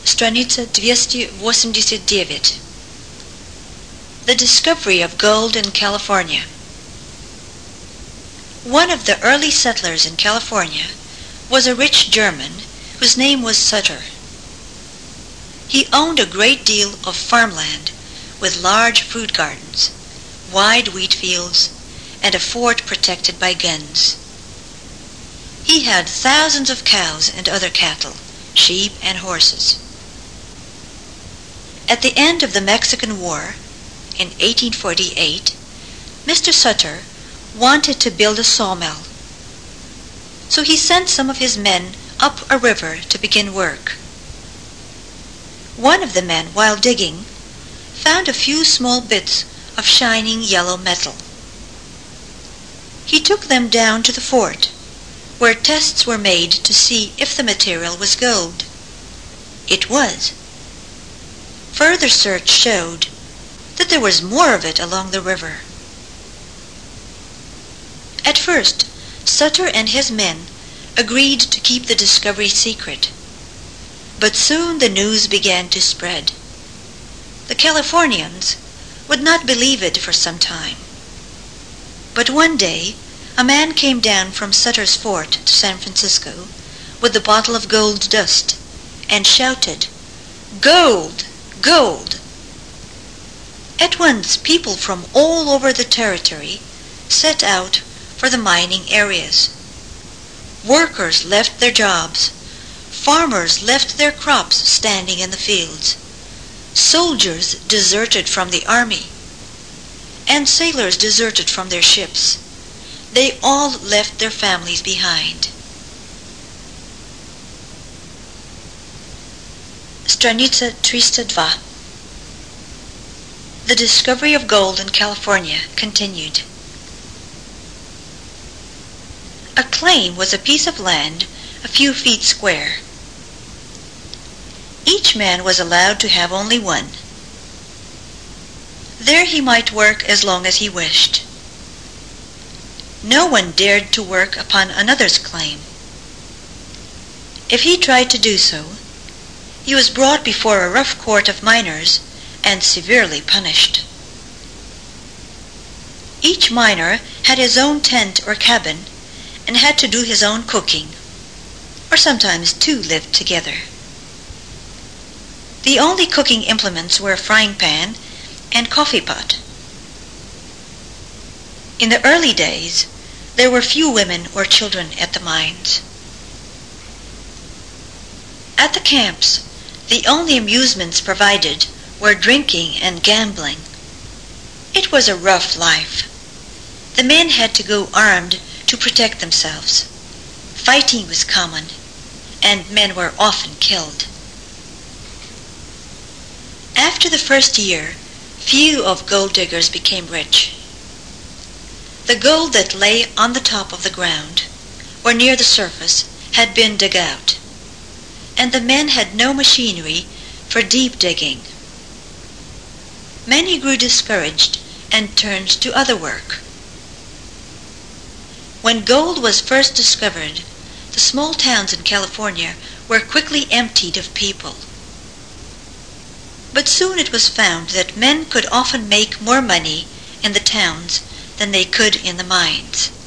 Страница 289. The discovery of gold in California. One of the early settlers in California was a rich German whose name was Sutter. He owned a great deal of farmland with large fruit gardens, wide wheat fields, and a fort protected by guns. He had thousands of cows and other cattle, sheep and horses. At the end of the Mexican War, in 1848, Mr. Sutter wanted to build a sawmill. So he sent some of his men up a river to begin work. One of the men, while digging, found a few small bits of shining yellow metal. He took them down to the fort, where tests were made to see if the material was gold. It was. Further search showed that there was more of it along the river. At first, Sutter and his men agreed to keep the discovery secret, but soon the news began to spread. The Californians would not believe it for some time. But one day, a man came down from Sutter's fort to San Francisco with a bottle of gold dust and shouted, "Gold! Gold!" At once people from all over the territory set out for the mining areas. Workers left their jobs. Farmers left their crops standing in the fields. Soldiers deserted from the army. And sailors deserted from their ships. They all left their families behind. Stranica 302. The discovery of gold in California continued. A claim was a piece of land a few feet square. Each man was allowed to have only one. There he might work as long as he wished. No one dared to work upon another's claim. If he tried to do so, he was brought before a rough court of miners and severely punished. Each miner had his own tent or cabin and had to do his own cooking, or sometimes two lived together. The only cooking implements were a frying pan and coffee pot. In the early days, there were few women or children at the mines. At the camps, the only amusements provided were drinking and gambling. It was a rough life. The men had to go armed to protect themselves. Fighting was common, and men were often killed. After the first year, few of gold diggers became rich. The gold that lay on the top of the ground, or near the surface, had been dug out, and the men had no machinery for deep digging. Many grew discouraged and turned to other work. When gold was first discovered, the small towns in California were quickly emptied of people. But soon it was found that men could often make more money in the towns than they could in the mines.